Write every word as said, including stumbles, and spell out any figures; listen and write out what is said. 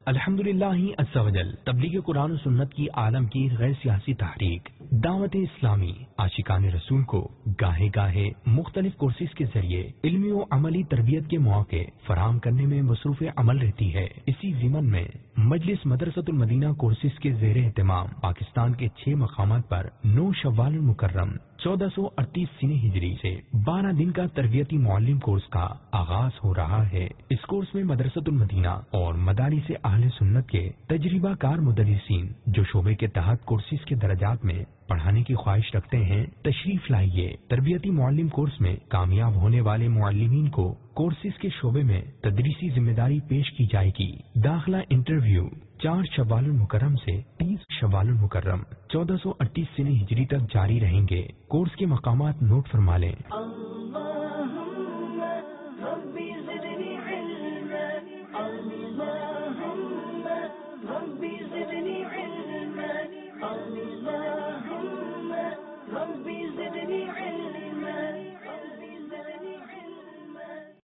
الحمدللہ عز وجل تبلیغ قرآن و سنت کی عالم کی غیر سیاسی تحریک دعوت اسلامی عاشقان رسول کو گاہے گاہے مختلف کورسز کے ذریعے علمی و عملی تربیت کے مواقع فراہم کرنے میں مصروف عمل رہتی ہے۔ اسی ضمن میں مجلس مدرسۃ المدینہ کورسز کے زیر اہتمام پاکستان کے چھ مقامات پر نو شوال المکرم چودہ سو اڑتیس سنہ ہجری سے بارہ دن کا تربیتی معلم کورس کا آغاز ہو رہا ہے۔ اس کورس میں مدرسۃ المدینہ اور مدارس اہل سنت کے تجربہ کار مدرسین جو شعبے کے تحت کورسز کے درجات میں پڑھانے کی خواہش رکھتے ہیں تشریف لائیے۔ تربیتی معلم کورس میں کامیاب ہونے والے معلمین کو کورسز کے شعبے میں تدریسی ذمہ داری پیش کی جائے گی۔ داخلہ انٹرویو چار شوال المکرم سے تیس شوال المکرم چودہ سو اڑتیس سنہ ہجری تک جاری رہیں گے۔ کورس کے مقامات نوٹ فرما لیں۔